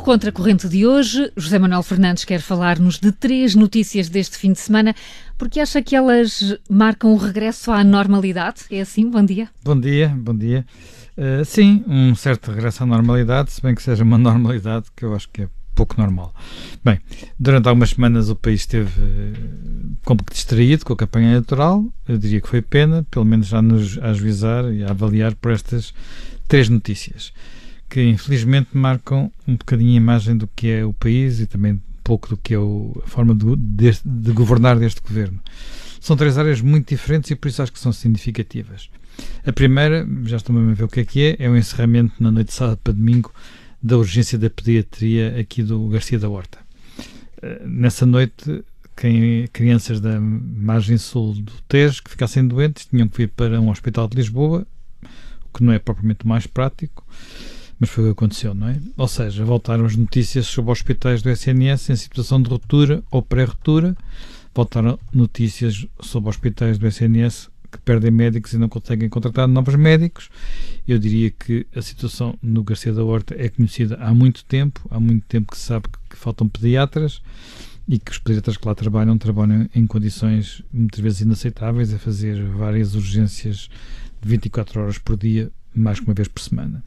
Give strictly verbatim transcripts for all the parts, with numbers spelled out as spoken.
No Contracorrente de hoje, José Manuel Fernandes quer falar-nos de três notícias deste fim de semana, porque acha que elas marcam o regresso à normalidade. É assim? Bom dia. Bom dia, bom dia. Uh, sim, um certo regresso à normalidade, se bem que seja uma normalidade que eu acho que é pouco normal. Bem, durante algumas semanas o país esteve uh, como que distraído com a campanha eleitoral. Eu diria que foi pena, pelo menos já nos a ajuizar e a avaliar por estas três notícias, que infelizmente marcam um bocadinho a imagem do que é o país e também um pouco do que é o, a forma de, de, de governar deste governo. São três áreas muito diferentes e por isso acho que são significativas. A primeira, já estão a ver o que é que é, é o encerramento na noite de sábado para domingo da urgência da pediatria aqui do Garcia da Horta. Nessa noite, quem, crianças da margem sul do Tejo que ficassem doentes tinham que vir para um hospital de Lisboa, o que não é propriamente o mais prático, mas foi o que aconteceu, não é? Ou seja, voltaram as notícias sobre hospitais do S N S em situação de ruptura ou pré-ruptura, voltaram notícias sobre hospitais do S N S que perdem médicos e não conseguem contratar novos médicos. Eu diria que a situação no Garcia da Horta é conhecida há muito tempo, há muito tempo que se sabe que faltam pediatras e que os pediatras que lá trabalham, trabalham em condições muitas vezes inaceitáveis, a fazer várias urgências de vinte e quatro horas por dia, mais que uma vez por semana.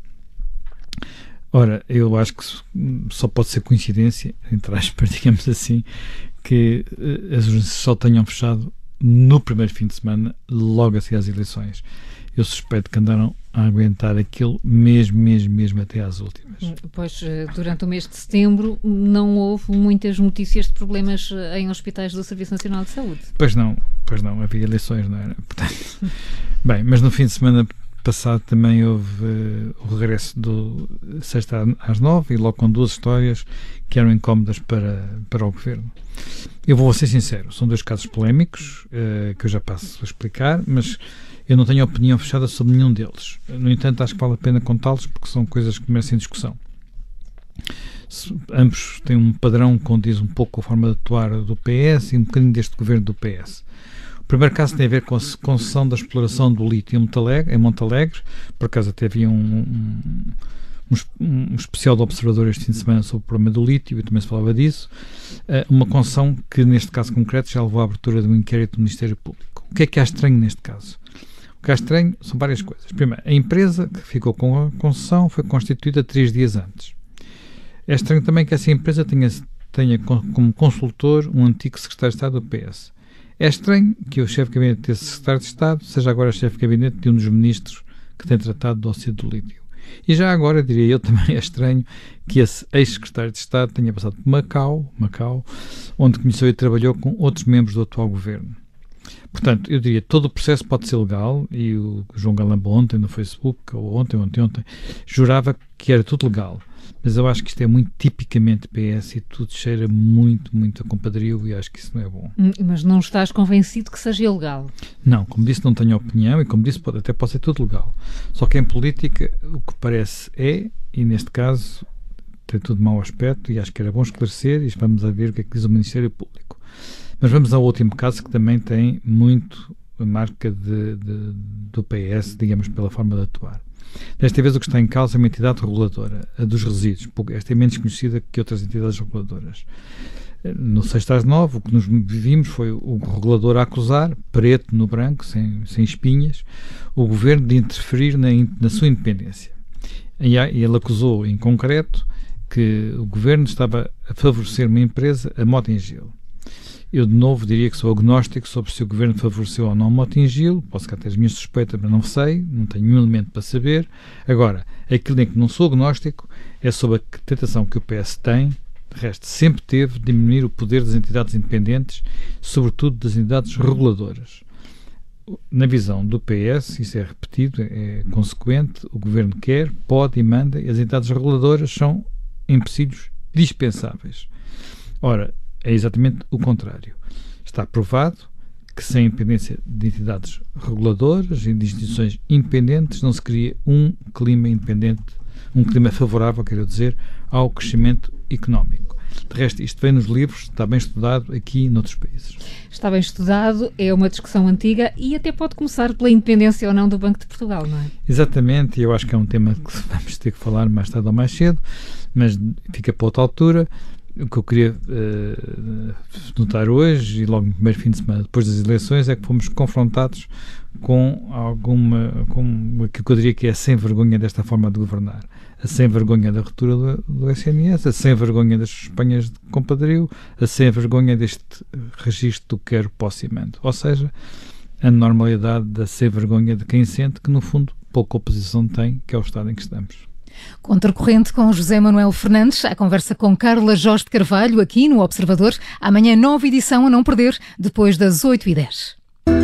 Ora, eu acho que só pode ser coincidência, entre aspas, digamos assim, que as urgências só tenham fechado no primeiro fim de semana, logo a seguir às eleições. Eu suspeito que andaram a aguentar aquilo mesmo, mesmo, mesmo até às últimas. Pois, durante o mês de setembro não houve muitas notícias de problemas em hospitais do Serviço Nacional de Saúde. Pois não, pois não, havia eleições, não era? Portanto, bem, mas no fim de semana passado também houve uh, o regresso do sexta às nove e logo com duas histórias que eram incómodas para, para o governo. Eu vou ser sincero, são dois casos polémicos uh, que eu já passo a explicar, mas eu não tenho opinião fechada sobre nenhum deles. No entanto, acho que vale a pena contá-los porque são coisas que merecem discussão. Se, ambos têm um padrão que condiz um pouco com a forma de atuar do P S e um bocadinho deste governo do P S. O primeiro caso tem a ver com a concessão da exploração do lítio em Montalegre, em Montalegre. Por acaso até havia um, um, um, um especial do Observador este fim de semana sobre o problema do lítio, e também se falava disso. Uh, uma concessão que, neste caso concreto, já levou à abertura de um inquérito do Ministério Público. O que é que há estranho neste caso? O que há estranho são várias coisas. Primeiro, a empresa que ficou com a concessão foi constituída três dias antes. É estranho também que essa empresa tenha, tenha como consultor um antigo secretário de Estado do P S. É estranho que o chefe de gabinete desse secretário de Estado seja agora chefe de gabinete de um dos ministros que tem tratado do dossiê do lítio. E já agora, diria eu, também é estranho que esse ex-secretário de Estado tenha passado por Macau, Macau, onde conheceu e trabalhou com outros membros do atual governo. Portanto, eu diria que todo o processo pode ser legal, e o João Galamba ontem no Facebook, ou ontem, ontem, ontem, jurava que era tudo legal. Mas eu acho que isto é muito tipicamente P S e tudo cheira muito, muito a compadrio e acho que isso não é bom. Mas não estás convencido que seja ilegal? Não, como disse, não tenho opinião e como disse, pode, até pode ser tudo legal. Só que em política o que parece é, e neste caso tem tudo mau aspecto e acho que era bom esclarecer e vamos a ver o que é que diz o Ministério Público. Mas vamos ao último caso que também tem muito a marca de, de, do P S, digamos, pela forma de atuar. Desta vez o que está em causa é uma entidade reguladora, a dos resíduos. Esta é menos conhecida que outras entidades reguladoras. No sexta às nove, o que nos vimos foi o regulador a acusar, preto no branco, sem, sem espinhas, o governo de interferir na, na sua independência. E ele acusou, em concreto, que o governo estava a favorecer uma empresa, a Mota-Engil. Eu, de novo, diria que sou agnóstico sobre se o governo favoreceu ou não Mota-Engil. Posso cá ter as minhas suspeitas, mas não sei, não tenho nenhum elemento para saber. Agora, aquilo em que não sou agnóstico é sobre a tentação que o P S tem, de resto, sempre teve, de diminuir o poder das entidades independentes, sobretudo das entidades reguladoras. Na visão do P S, isso é repetido, é consequente, o governo quer, pode e manda, e as entidades reguladoras são empecilhos dispensáveis. Ora, é exatamente o contrário. Está provado que sem independência de entidades reguladoras e de instituições independentes não se cria um clima independente, um clima favorável, quero dizer, ao crescimento económico. De resto, isto vem nos livros, está bem estudado aqui e noutros países. Está bem estudado, é uma discussão antiga e até pode começar pela independência ou não do Banco de Portugal, não é? Exatamente, e eu acho que é um tema que vamos ter que falar mais tarde ou mais cedo, mas fica para outra altura. O que eu queria uh, notar hoje, e logo no primeiro fim de semana depois das eleições, é que fomos confrontados com alguma, com aquilo que eu diria que é a sem-vergonha desta forma de governar. A sem-vergonha da ruptura do, do S N S, a sem-vergonha das Espanhas de compadrio, a sem-vergonha deste registro do quero, posse e mando. Ou seja, a normalidade da sem-vergonha de quem sente que, no fundo, pouca oposição tem, que é o estado em que estamos. Contracorrente com José Manuel Fernandes, a conversa com Carla Jorge de Carvalho, aqui no Observador. Amanhã, nova edição a não perder, depois das oito e dez.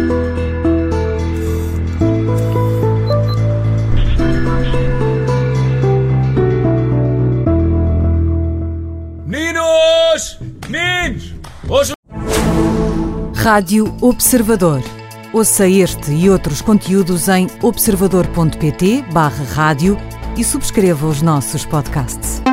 Meninos! Meninos! Hoje... Rádio Observador. Ouça este e outros conteúdos em observador ponto pt barra rádio e subscreva os nossos podcasts.